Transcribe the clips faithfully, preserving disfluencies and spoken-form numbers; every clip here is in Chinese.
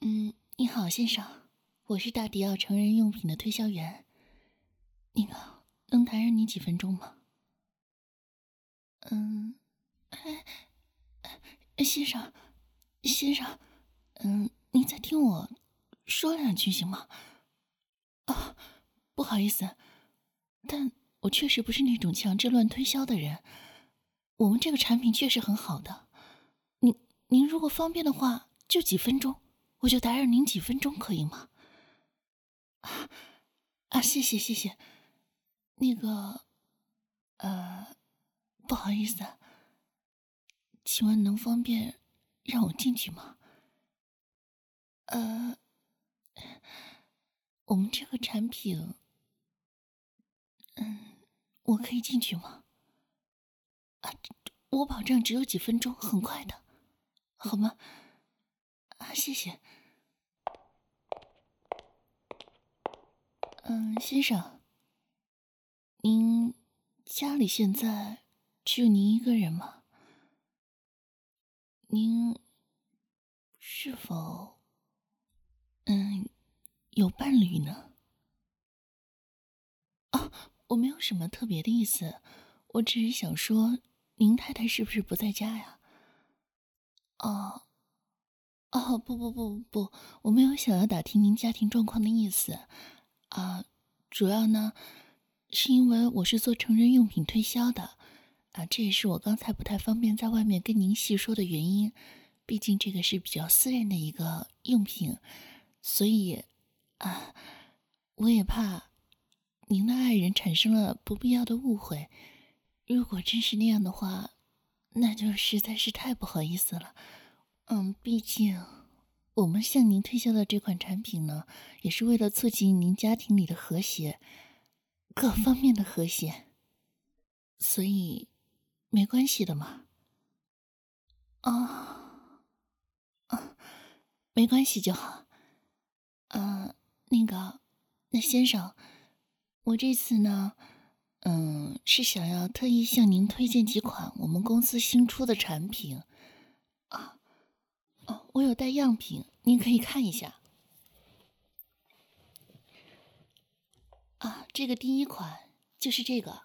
嗯，你好，先生，我是大迪奥成人用品的推销员。那个，能打扰你几分钟吗？嗯，哎，哎先生，先生，嗯，您再听我说两句行吗？啊，不好意思，但我确实不是那种强制乱推销的人。我们这个产品确实很好的，您您如果方便的话，就几分钟，我就打扰您几分钟，可以吗？啊啊，谢谢谢谢。那个，呃，不好意思，请问能方便让我进去吗？呃，我们这个产品，嗯，我可以进去吗？啊，我保证只有几分钟，很快的，好吗？啊，谢谢。嗯，先生，您家里现在只有您一个人吗？您是否嗯有伴侣呢？哦，我没有什么特别的意思，我只是想说，您太太是不是不在家呀？哦哦，不不不不不，我没有想要打听您家庭状况的意思，啊，主要呢，是因为我是做成人用品推销的，啊，这也是我刚才不太方便在外面跟您细说的原因，毕竟这个是比较私人的一个用品，所以，啊，我也怕您的爱人产生了不必要的误会，如果真是那样的话，那就实在是太不好意思了。嗯，毕竟我们向您推销的这款产品呢，也是为了促进您家庭里的和谐，各方面的和谐，所以没关系的嘛。啊啊，没关系就好。嗯，那个，那先生，我这次呢，嗯，是想要特意向您推荐几款我们公司新出的产品啊。哦，我有带样品，您可以看一下。啊，这个第一款就是这个，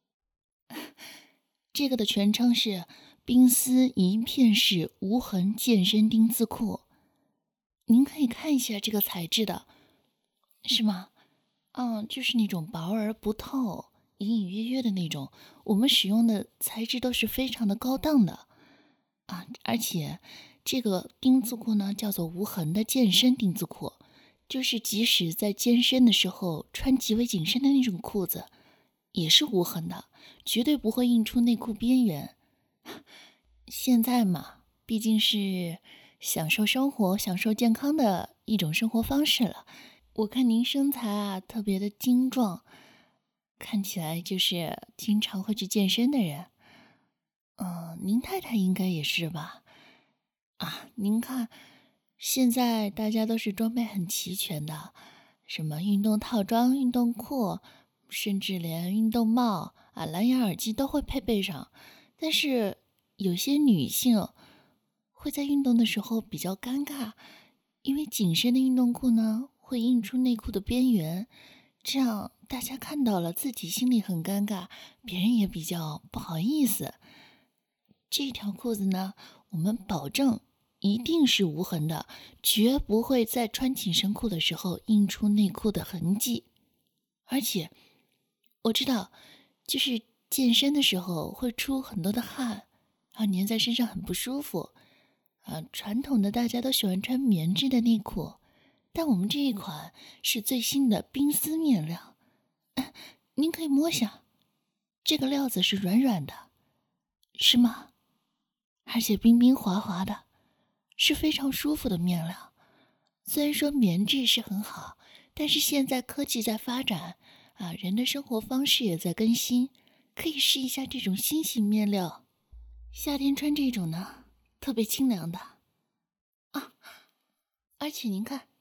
这个的全称是冰丝一片式无痕健身丁字裤。您可以看一下这个材质的，是吗？嗯，就是那种薄而不透、隐隐约约的那种。我们使用的材质都是非常的高档的啊，而且这个丁字裤呢，叫做无痕的健身丁字裤，就是即使在健身的时候穿极为紧身的那种裤子，也是无痕的，绝对不会映出内裤边缘。现在嘛，毕竟是享受生活、享受健康的一种生活方式了。我看您身材啊特别的精壮，看起来就是经常会去健身的人。嗯，您太太应该也是吧？啊，您看，现在大家都是装备很齐全的，什么运动套装、运动裤，甚至连运动帽啊、蓝牙耳机都会配备上。但是有些女性会在运动的时候比较尴尬，因为紧身的运动裤呢会映出内裤的边缘，这样大家看到了自己心里很尴尬，别人也比较不好意思。这条裤子呢，我们保证一定是无痕的，绝不会在穿紧身裤的时候映出内裤的痕迹。而且我知道，就是健身的时候会出很多的汗，啊，粘在身上很不舒服。啊，传统的大家都喜欢穿棉质的内裤，但我们这一款是最新的冰丝面料，啊，您可以摸下，这个料子是软软的，是吗？而且冰冰滑滑的，是非常舒服的面料。虽然说棉质是很好，但是现在科技在发展，啊，人的生活方式也在更新，可以试一下这种新型面料。夏天穿这种呢，特别清凉的啊。而且您看，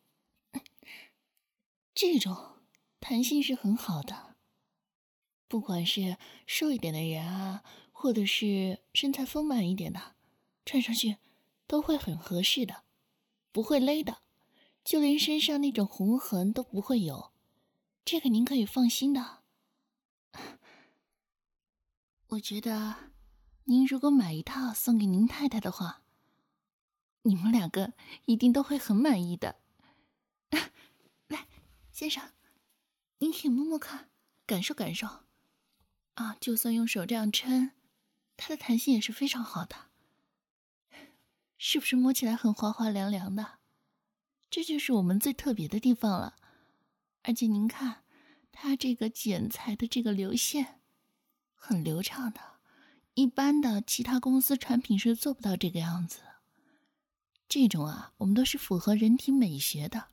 这种弹性是很好的，不管是瘦一点的人啊，或者是身材丰满一点的，穿上去都会很合适的，不会勒的。 就连身上那种红痕都不会有，这个您可以放心的。我觉得，您如果买一套送给您太太的话，你们两个一定都会很满意的。来，先生，您可以摸摸看，感受感受。啊，就算用手这样抻，它的弹性也是非常好的。是不是摸起来很滑滑凉凉的？这就是我们最特别的地方了。而且您看，它这个剪裁的这个流线，很流畅的。一般的其他公司产品是做不到这个样子。这种啊，我们都是符合人体美学的。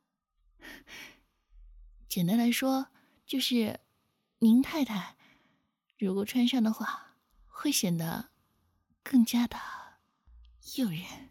简单来说，就是您太太如果穿上的话，会显得更加的诱人。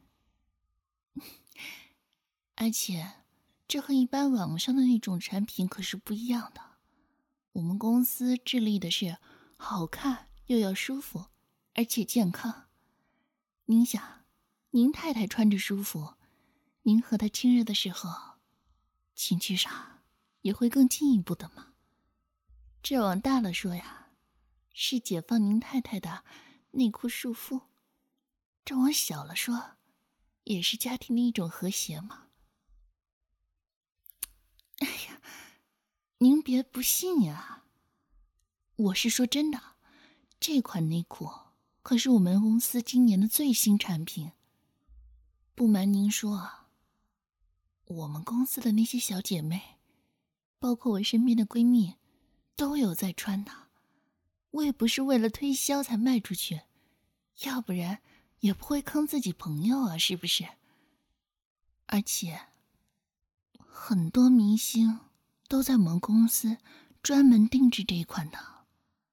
而且这和一般网上的那种产品可是不一样的。我们公司致力的是好看又要舒服，而且健康。您想，您太太穿着舒服，您和她亲热的时候，情趣上也会更进一步的嘛。这往大了说呀，是解放您太太的内裤束缚；这往小了说，也是家庭的一种和谐嘛。哎呀，您别不信呀，我是说真的，这款内裤可是我们公司今年的最新产品。不瞒您说啊，我们公司的那些小姐妹，包括我身边的闺蜜，都有在穿它。我也不是为了推销才卖出去，要不然也不会坑自己朋友啊，是不是？而且很多明星都在我们公司专门定制这一款的。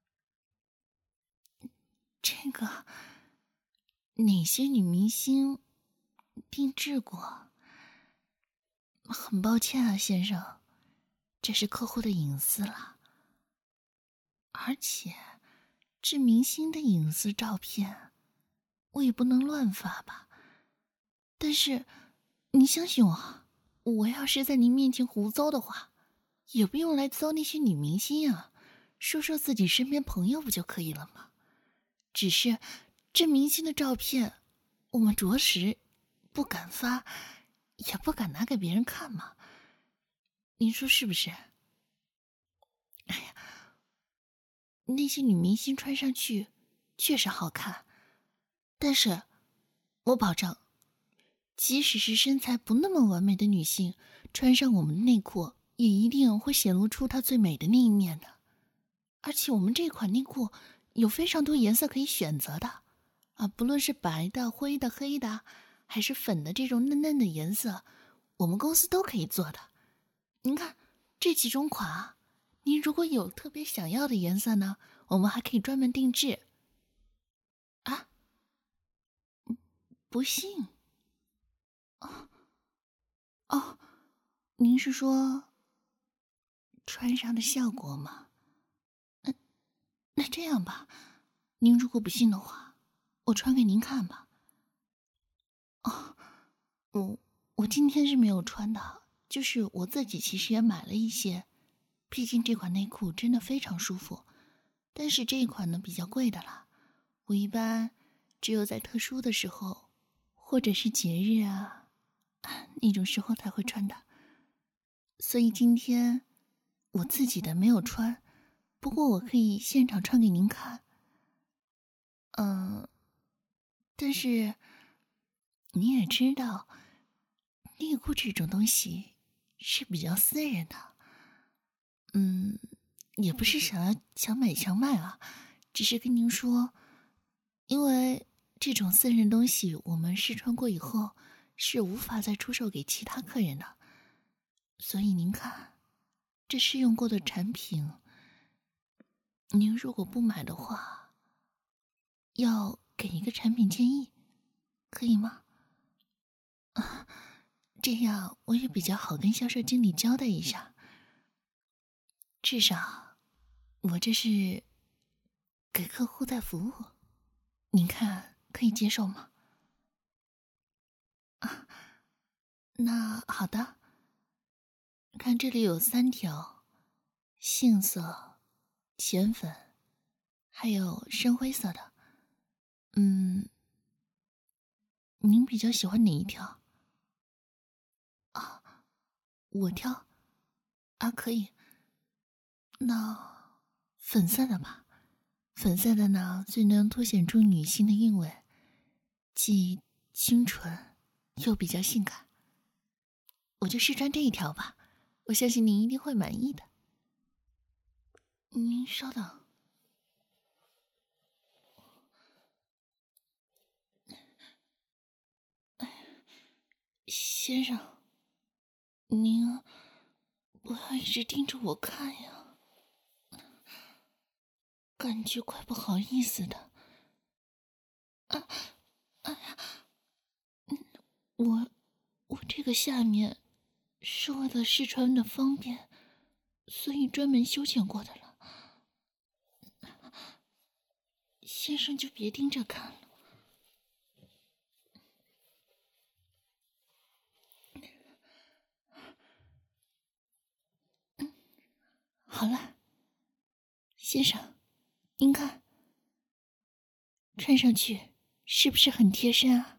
这个哪些女明星定制过？很抱歉啊，先生，这是客户的隐私了。而且这明星的隐私照片我也不能乱发吧。但是你相信我，我要是在您面前胡诌的话，也不用来诌那些女明星啊，说说自己身边朋友不就可以了吗？只是这明星的照片我们着实不敢发，也不敢拿给别人看嘛。您说是不是？哎呀，那些女明星穿上去确实好看，但是我保证，即使是身材不那么完美的女性，穿上我们的内裤也一定会显露出她最美的那一面的。而且我们这款内裤有非常多颜色可以选择的啊，不论是白的、灰的、黑的，还是粉的这种嫩嫩的颜色，我们公司都可以做的。您看这几种款啊，您如果有特别想要的颜色呢，我们还可以专门定制。啊，不信？哦哦，您是说穿上的效果吗？那那这样吧，您如果不信的话，我穿给您看吧。哦，我我今天是没有穿的，就是我自己其实也买了一些，毕竟这款内裤真的非常舒服。但是这一款呢比较贵的啦，我一般只有在特殊的时候，或者是节日啊那种时候才会穿的。所以今天我自己的没有穿，不过我可以现场穿给您看。嗯，但是你也知道，内裤这种东西是比较私人的。嗯，也不是想要强买强卖啊，只是跟您说，因为这种私人东西我们试穿过以后是无法再出售给其他客人的，所以您看，这试用过的产品，您如果不买的话，要给一个产品建议，可以吗？啊，这样我也比较好跟销售经理交代一下。至少，我这是给客户在服务，您看可以接受吗？啊，那好的， 看这里有三条，杏色、浅粉，还有深灰色的。嗯，您比较喜欢哪一条？啊，我挑。啊，可以。那粉色的吧，粉色的呢，最能凸显出女性的韵味，既清纯又比较性感。我就试穿这一条吧，我相信您一定会满意的。您稍等。先生，您不要一直盯着我看呀，感觉怪不好意思的。啊，哎呀，我我这个下面是为了试穿的方便，所以专门修剪过的了。先生就别盯着看了。嗯，好了，先生，您看，穿上去是不是很贴身啊？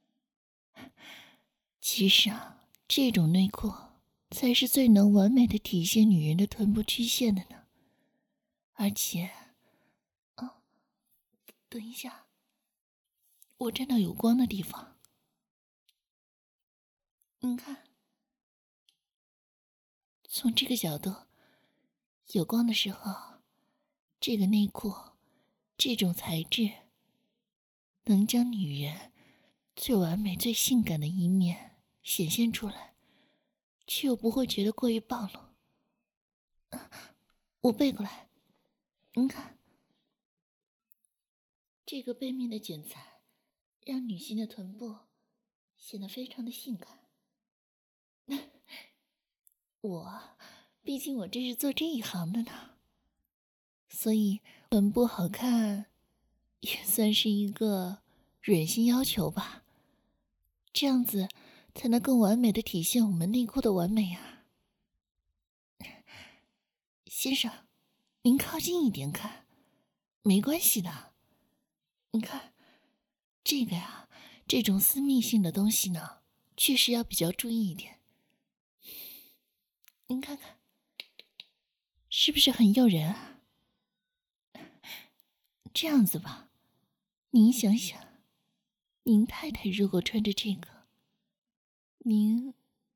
其实啊，这种内裤才是最能完美的体现女人的臀部曲线的呢。而且，哦，等一下，我站到有光的地方，你看，从这个角度，有光的时候，这个内裤，这种材质，能将女人最完美、最性感的一面显现出来，却又不会觉得过于暴露。我背过来，您看，这个背面的剪裁，让女性的臀部显得非常的性感。我，毕竟我这是做这一行的呢，所以臀部好看，也算是一个软性要求吧。这样子才能更完美的体现我们内裤的完美啊。先生，您靠近一点看，没关系的。你看，这个呀，这种私密性的东西呢，确实要比较注意一点。您看看，是不是很诱人啊？这样子吧，您想想，您太太如果穿着这个，您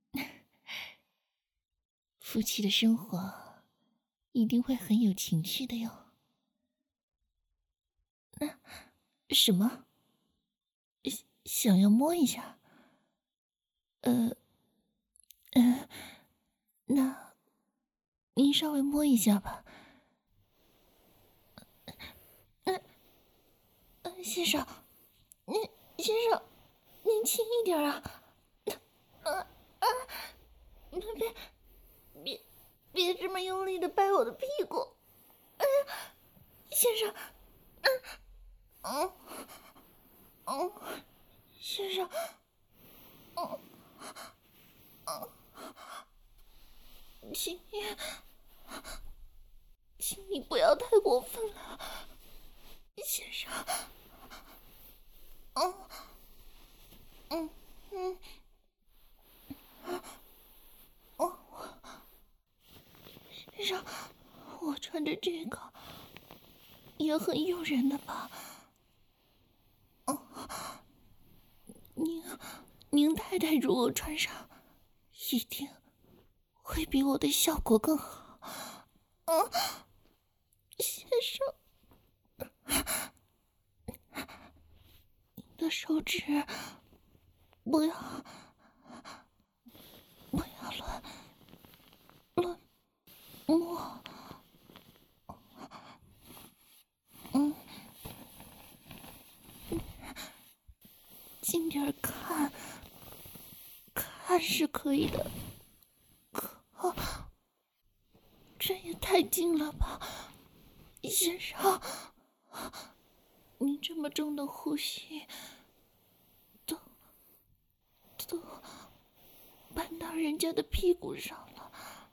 夫妻的生活一定会很有情趣的哟。那什么？想要摸一下？呃，呃，那您稍微摸一下吧。嗯、呃，呃，先生，您先生，您轻一点啊！啊啊！别别别别这么用力的掰我的屁股！哎呀，先生，嗯嗯嗯，先生，嗯嗯，请你，请你不要太过分了，先生。嗯嗯嗯，哦，先生，我穿着这个也很诱人的吧？哦，您您太太如果穿上，一定会比我的效果更好。嗯，先生，您的手指不要不要乱乱摸。嗯，近点看，看是可以的，可这也太近了吧，先生，你这么重的呼吸，都都搬到人家的屁股上了。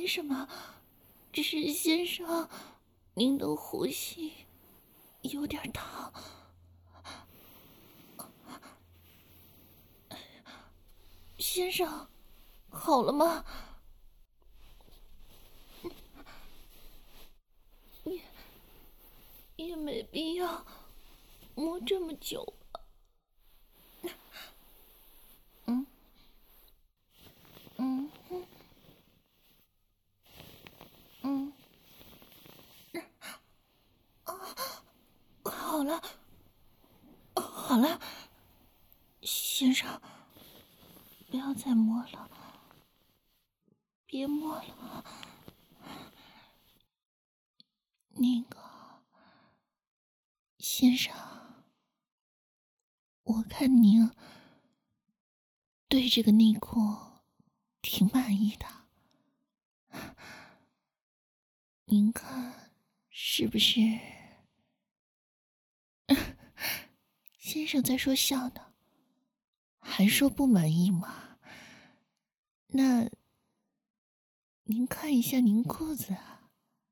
没什么，只是先生，您的呼吸有点烫。先生，好了吗？也也没必要摸这么久吧。嗯嗯嗯嗯，啊，好了，好了，先生，不要再摸了，别摸了。那个，先生，我看您对这个内裤挺满意的，您看是不是？先生在说笑呢，还说不满意吗？那您看一下您裤子啊，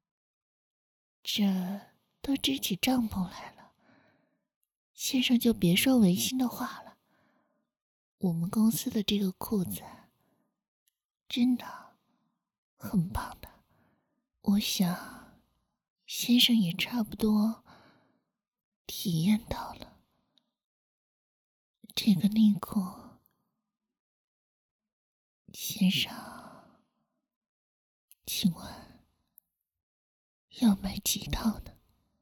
这都支起帐篷来了。先生就别说违心的话了，我们公司的这个裤子真的很棒的，我想先生也差不多体验到了。这个内裤，先生，请问要买几套呢？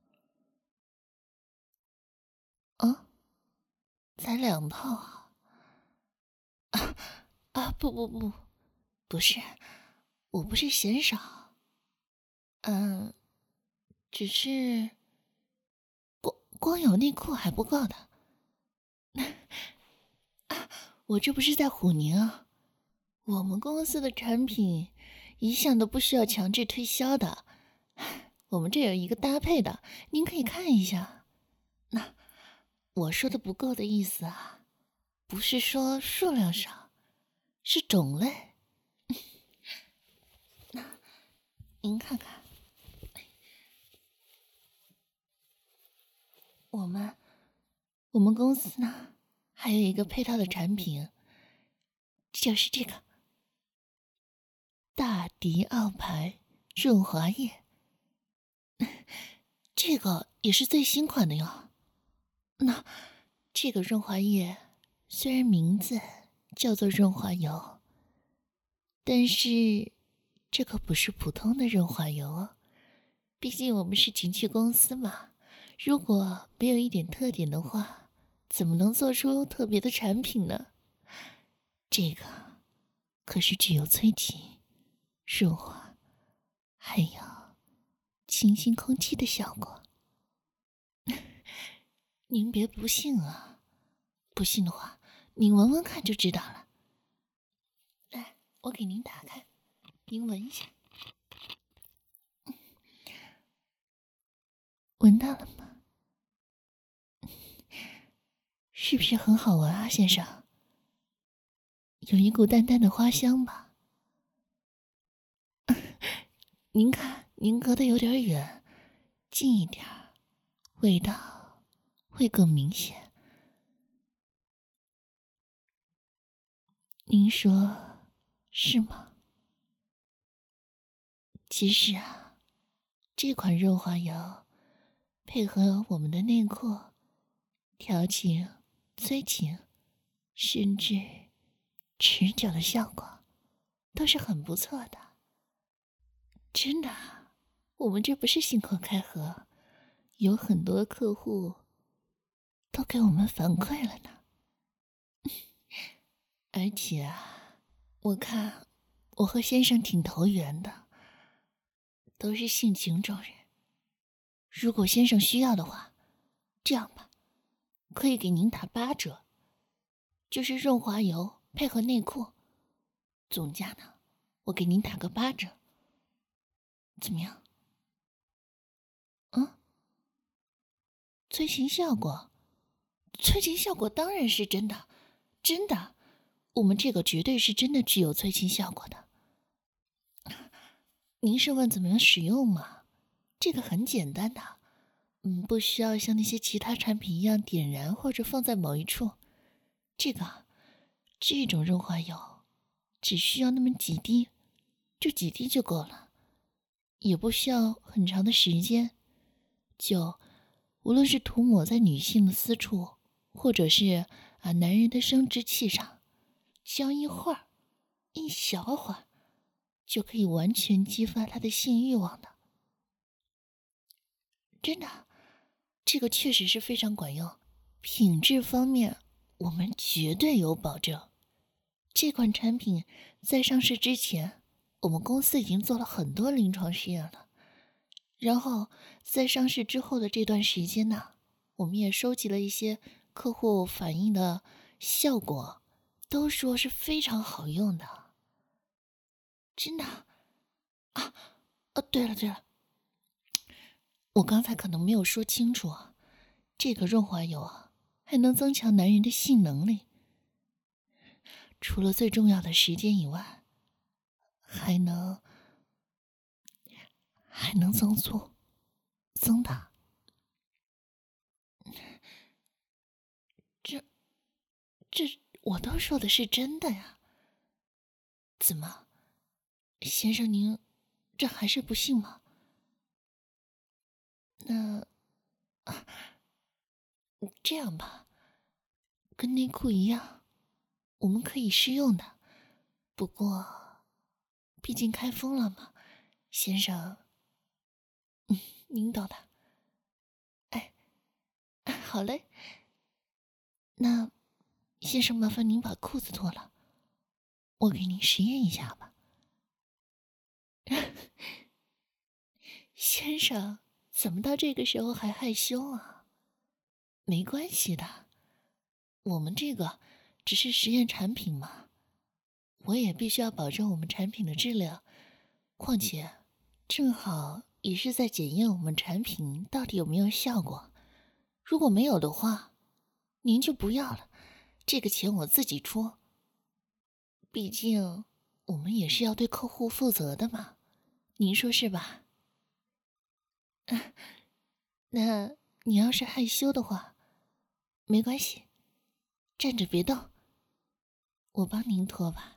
啊，才两套啊？啊啊！不不不，不是，我不是嫌少，嗯，只是光光有内裤还不够的。啊，我这不是在唬您啊！我们公司的产品一向都不需要强制推销的，我们这有一个搭配的，您可以看一下。那我说的不够的意思啊，不是说数量少，是种类。那您看看，我们我们公司呢还有一个配套的产品，就是这个大迪奥牌润滑液，这个也是最新款的哟。那这个润滑液虽然名字叫做润滑油，但是这可不是普通的润滑油哦。毕竟我们是情趣公司嘛，如果没有一点特点的话，怎么能做出特别的产品呢？这个可是具有催情、润滑，还有清新空气的效果。您别不信啊，不信的话，您闻闻看就知道了。来，我给您打开，您闻一下。闻到了吗？是不是很好闻啊，先生？有一股淡淡的花香吧？您看，您隔得有点远，近一点，味道会更明显。您说是吗？其实啊，这款润滑油配合我们的内裤，调情、催情，甚至持久的效果都是很不错的。真的啊，我们这不是信口开河，有很多客户都给我们反馈了呢。而且啊，我看我和先生挺投缘的，都是性情中人。如果先生需要的话，这样吧，可以给您打八折，就是润滑油配合内裤，总价呢，我给您打个八折，怎么样？嗯，催情效果，催情效果当然是真的，真的，我们这个绝对是真的具有催情效果的。 您是问怎么样使用吗？这个很简单的，嗯，不需要像那些其他产品一样点燃或者放在某一处。这个，这种润滑油，只需要那么几滴，就几滴就够了，也不需要很长的时间。就无论是涂抹在女性的私处，或者是啊男人的生殖器上，只要一会儿，一小会儿，就可以完全激发他的性欲望的。真的，这个确实是非常管用，品质方面我们绝对有保证。这款产品在上市之前，我们公司已经做了很多临床试验了。然后在上市之后的这段时间呢，我们也收集了一些客户反映的效果，都说是非常好用的。真的啊！哦，对了对了，我刚才可能没有说清楚啊，这个润滑油啊，还能增强男人的性能力。除了最重要的时间以外，还能还能增粗、增大。这这我都说的是真的呀。怎么，先生您这还是不信吗？那啊，这样吧，跟内裤一样，我们可以试用的。不过，毕竟开封了嘛，先生，嗯，您懂的。哎，哎好嘞。那先生，麻烦您把裤子脱了，我给您实验一下吧。先生，怎么到这个时候还害羞啊？没关系的，我们这个只是实验产品嘛，我也必须要保证我们产品的质量。况且，正好也是在检验我们产品到底有没有效果。如果没有的话，您就不要了，这个钱我自己出。毕竟，我们也是要对客户负责的嘛，您说是吧？啊，那你要是害羞的话，没关系，站着别动，我帮您脱吧。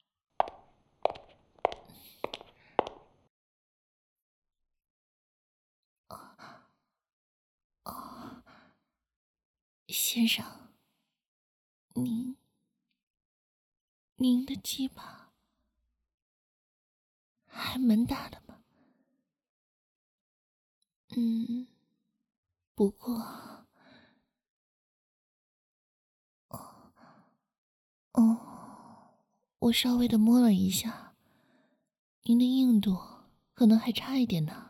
哦，先生，您您的鸡巴还蛮大的嘛。嗯，不过，哦，我稍微的摸了一下，您的硬度可能还差一点呢。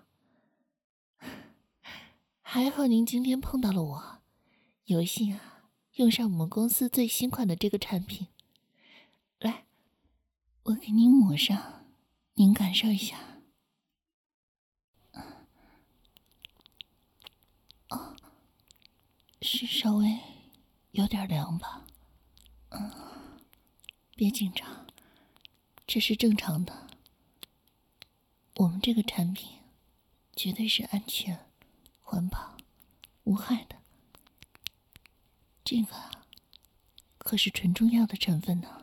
还好您今天碰到了我，有幸啊，用上我们公司最新款的这个产品。来，我给您抹上，您感受一下。哦，是稍微有点凉吧？嗯，别紧张，这是正常的。我们这个产品绝对是安全、环保、无害的。这个可是纯中药的成分呢。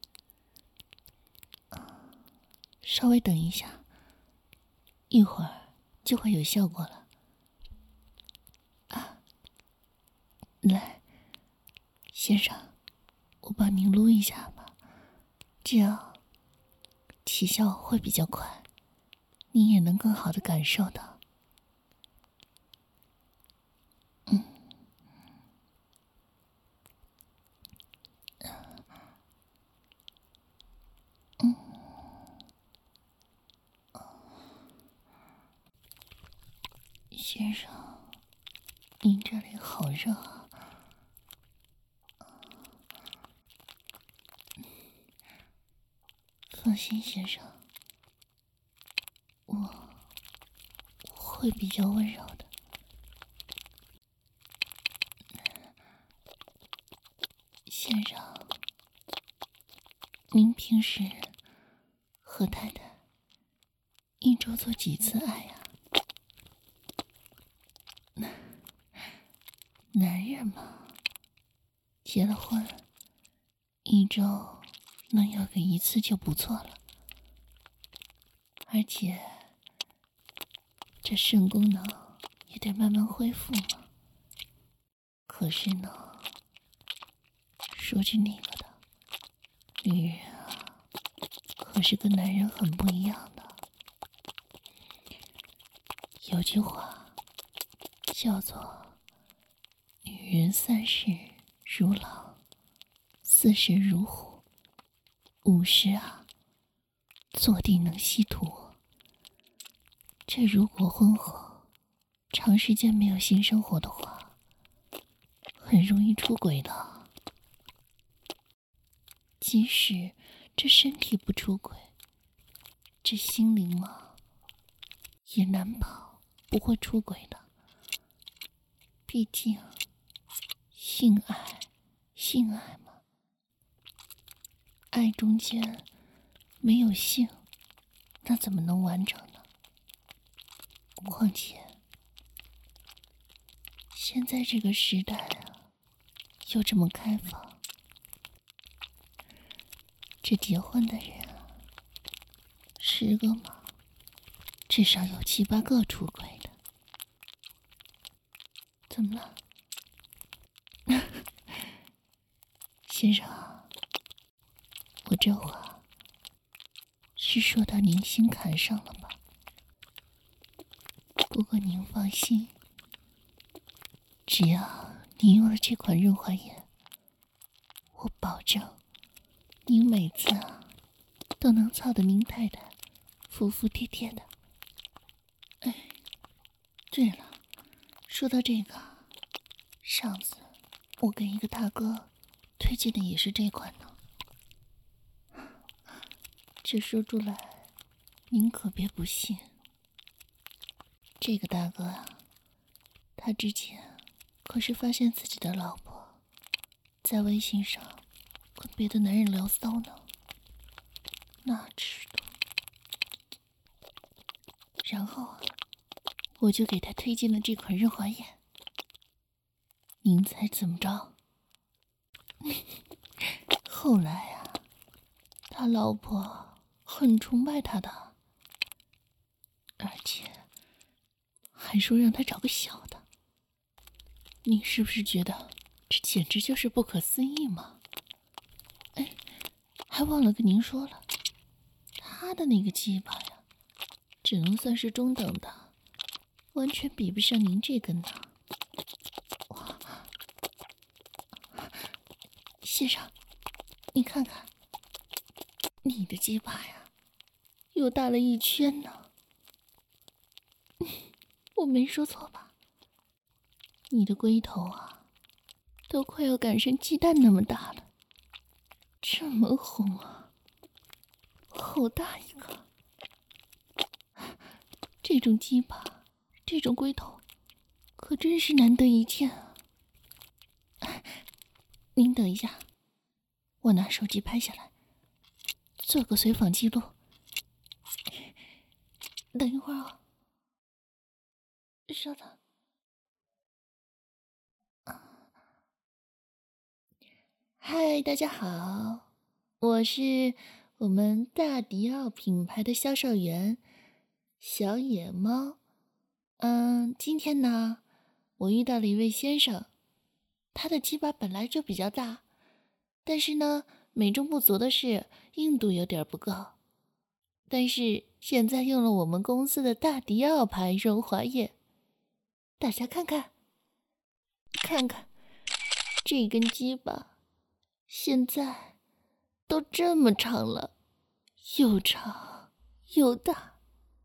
稍微等一下，一会儿就会有效果了。啊，来，先生，我帮您撸一下吧，这样起效会比较快，你也能更好的感受到。嗯，嗯，先生，您这里好热啊。放心，先生，我会比较温柔的。先生，您平时和太太一周做几次爱呀？男人嘛，结了婚，一周能有个一次就不错了。而且，这肾功能也得慢慢恢复嘛。可是呢，说句那个的，女人啊，可是跟男人很不一样的。有句话叫做“女人三十如狼，四十如虎，五十啊，坐地能吸土”。这如果婚后长时间没有性生活的话，很容易出轨的。即使这身体不出轨，这心灵嘛，也难保不会出轨的。毕竟性爱性爱嘛，爱中间没有性，那怎么能完整呢？况且现在这个时代啊，又这么开放，这结婚的人啊，十个嘛，至少有七八个出轨的。怎么了？先生，我这话是说到您心坎上了吧？不过您放心，只要您用了这款润滑液，我保证您每次啊都能操得明太太服服帖帖的。哎，对了，说到这个，上次我给一个大哥推荐的也是这款呢。这说出来您可别不信。这个大哥啊，他之前可是发现自己的老婆在微信上跟别的男人聊骚呢，那知道。然后啊，我就给他推荐了这款润滑液。您猜怎么着？后来啊，他老婆很崇拜他的，而且还说让他找个小的。你是不是觉得这简直就是不可思议吗？哎，还忘了跟您说了，他的那个鸡巴呀，只能算是中等的，完全比不上您这根呢。哇，先生，你看看，你的鸡巴呀，又大了一圈呢。我没说错吧？你的龟头啊，都快要赶上鸡蛋那么大了，这么红啊，好大一个！这种鸡巴，这种龟头，可真是难得一见啊！您等一下，我拿手机拍下来，做个随访记录。等一会儿啊，稍等。嗨，大家好，我是我们大迪奥品牌的销售员小野猫。嗯，今天呢，我遇到了一位先生，他的鸡巴本来就比较大，但是呢，美中不足的是硬度有点不够。但是现在用了我们公司的大迪奥牌润滑液，大家看看，看看这根鸡巴。现在都这么长了，又长又大，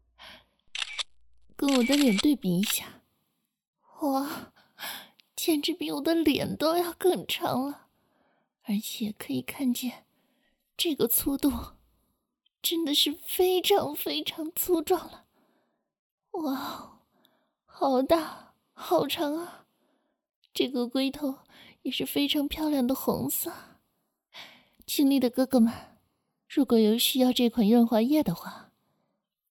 跟我的脸对比一下，哇，简直比我的脸都要更长了。而且可以看见，这个粗度真的是非常非常粗壮了。哇，好大好长啊！这个龟头也是非常漂亮的红色。亲昵的哥哥们，如果有需要这款润滑液的话，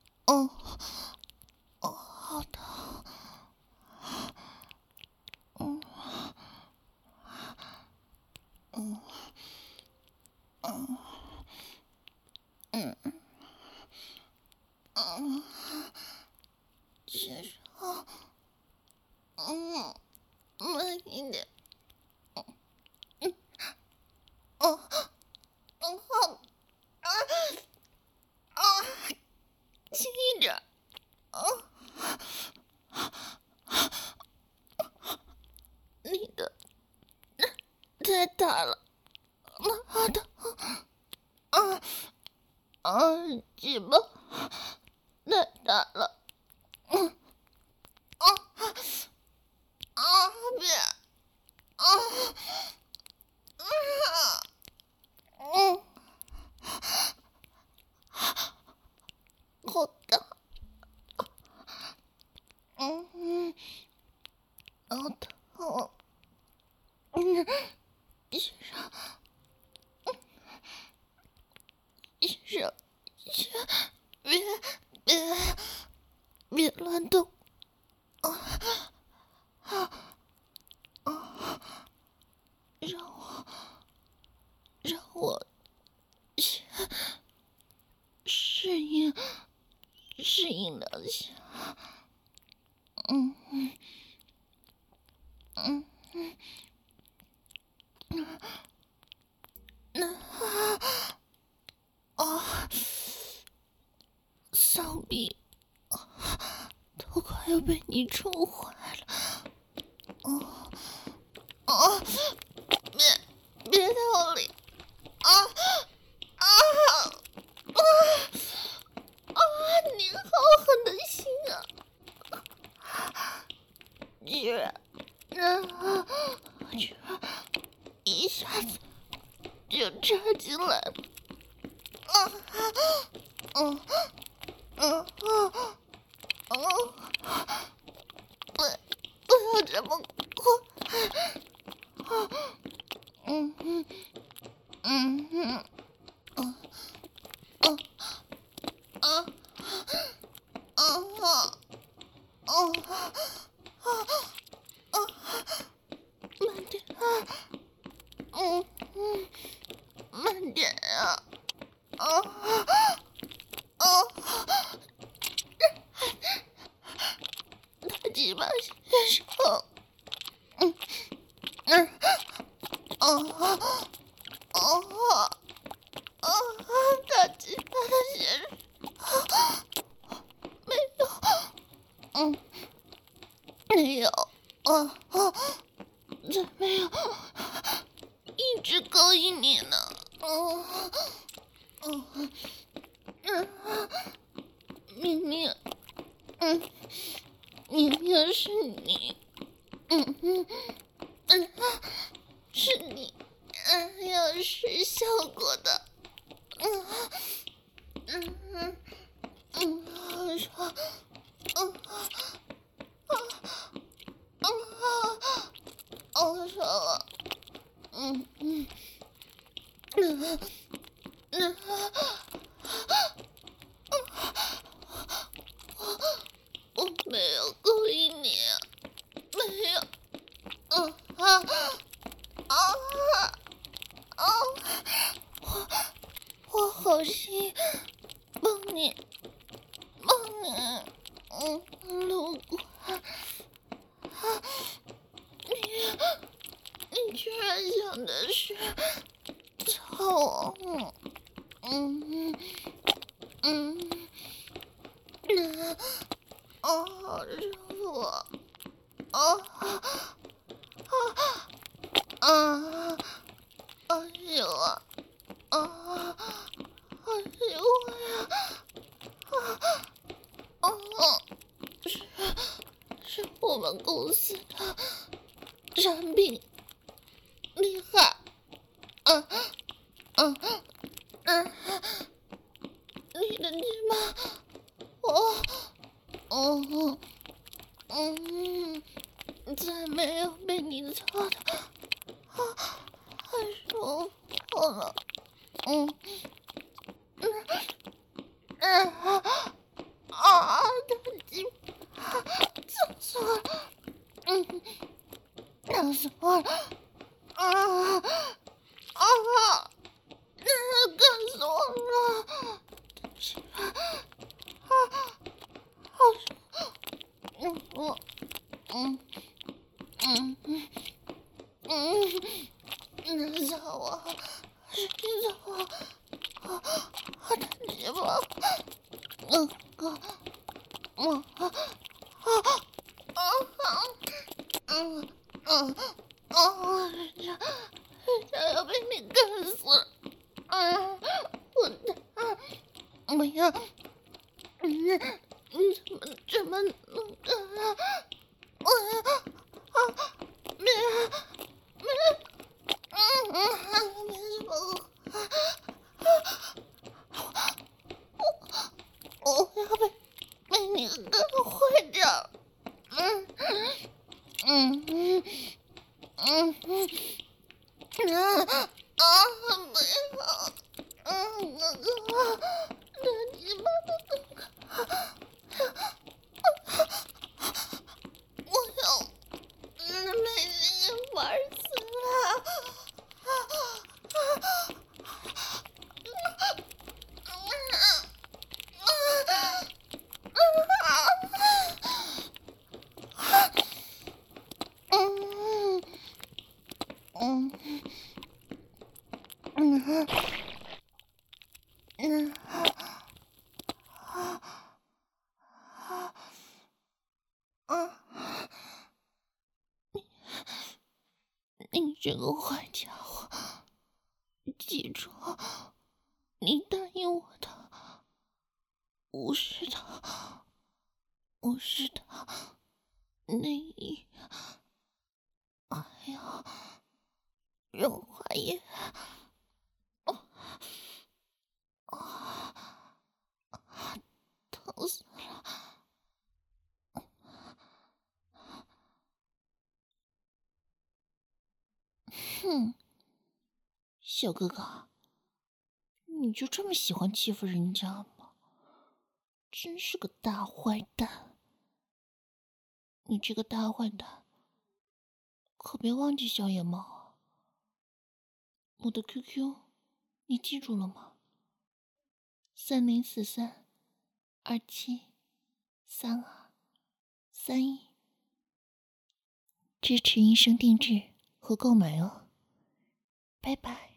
哦哦，好疼。嗯嗯嗯嗯嗯，先生，嗯，慢一点。嗯哦哦啊啊，轻一点。哦，你的太大了，好的。啊啊，嘴巴太大了。嗯啊啊，别啊啊嗯，好大。嗯嗯，好疼。嗯，医生，医生，医生，别别别乱动。啊啊啊！让我让我先适应适应两下。嗯嗯嗯嗯嗯，那啊啊，丧逼都快要被你宠坏了。哦哦，别别逃离。啊啊啊啊！你好狠的心啊！居然，啊，居然一下子就插进来了。啊嗯嗯嗯嗯，不不要这么快。啊嗯嗯嗯嗯嗯嗯啊啊啊啊啊！慢点啊！嗯嗯，慢点啊！啊啊！大鸡巴先生。嗯嗯啊啊啊！大鸡巴先生。没有。嗯，没有。啊啊，才没有，一直勾引你呢。哦哦嗯，明明，嗯，明明是你。嗯嗯嗯，是你，嗯，要是效果的。嗯嗯嗯嗯，我说，嗯啊啊啊，我说了。嗯嗯嗯嗯，我没有勾引你。没有。嗯啊啊啊！我我好心帮你帮你，嗯，路过。啊，你你居然想的是操我。嗯嗯嗯，哦，好舒服。哦啊啊！好喜欢。啊，好喜欢呀！啊哦，是是我们公司的产品厉害。嗯嗯嗯，你的鸡巴，我哦嗯，再没有被你操的啊，太舒服了。嗯嗯嗯啊嗯哥，我啊啊啊嗯嗯啊，这这要被你干死了！哎呀，我的啊，我要，嗯嗯，怎么这么弄的啊？我要啊，别别，嗯嗯，别什么，我要被被你干坏掉！嗯嗯嗯嗯嗯嗯啊！不要！嗯，哥哥，乱七八糟的。我要嗯被你玩死了！嗯嗯嗯嗯啊！你这个坏家伙，记住，你答应我的，无视他，无视他内衣，还有润滑液，哦啊，疼死了！哼，小哥哥，你就这么喜欢欺负人家吗？真是个大坏蛋！你这个大坏蛋，可别忘记小野猫啊！我的 Q Q，你记住了吗？三零四三二七三二三一，支持音声定制和购买哦！拜拜。